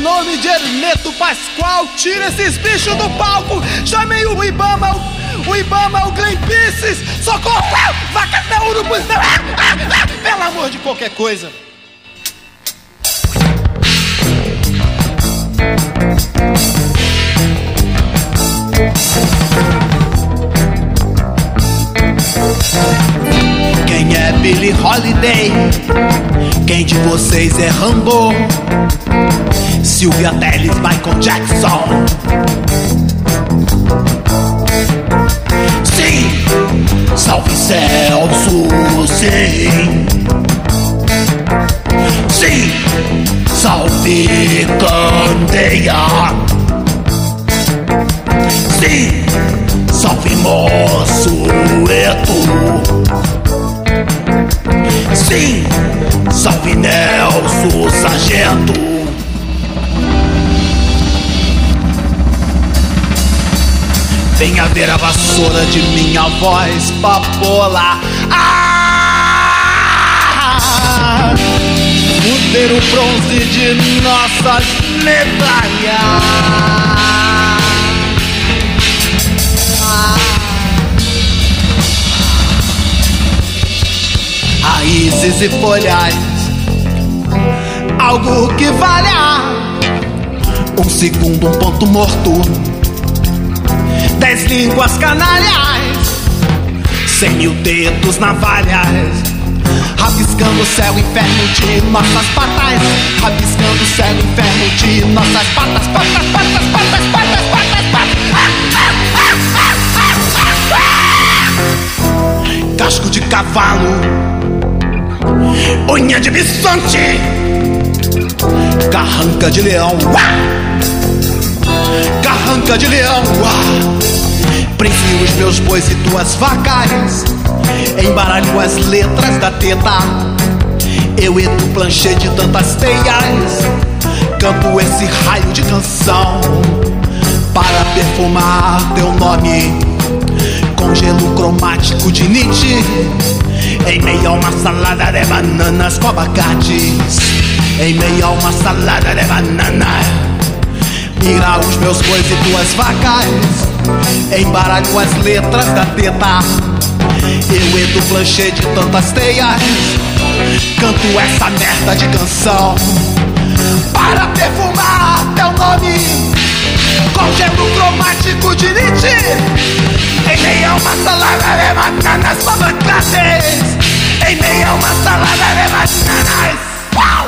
nome de Hermeto Pascoal, tira esses bichos do palco, chamem o Ibama, o Ibama, o Greenpeace, socorro, vaca da urubu, pelo amor de qualquer coisa. Quem é Billie Holiday? Quem de vocês é Rambo? Silvia Telles, Michael Jackson. Sim, salve Celso, sim. Sim, salve Candeia. Sim, salve Mossueto. Sim, salve Nelson Sargento. Venha ver a vassoura de minha voz, papola. Fuder o bronze de nossas medalhas. Raízes e folhas, algo que valha um segundo, um ponto morto, 10 línguas canalhas, 100.000 dedos navalhas, rabiscando o céu, inferno de nossas patas, rabiscando o céu, inferno de nossas patas, patas, patas, patas, patas, patas, patas. Casco de cavalo, unha de bisonte, carranca de leão, carranca de leão. Prensio os meus bois e tuas vacas, embaralho as letras da teta, eu e tu planchê de tantas teias, canto esse raio de canção para perfumar teu nome com gelo cromático de Nietzsche, em meio a uma salada de bananas com abacates, em meio a uma salada de bananas. Mira os meus bois e tuas vacas, embaralho as letras da teta, eu e tu planchê de tantas teias, canto essa merda de canção para perfumar teu nome com gelo cromático de Nietzsche, em meio a uma salada de bananas com abacates, em meio a uma salada de bananas. Uau!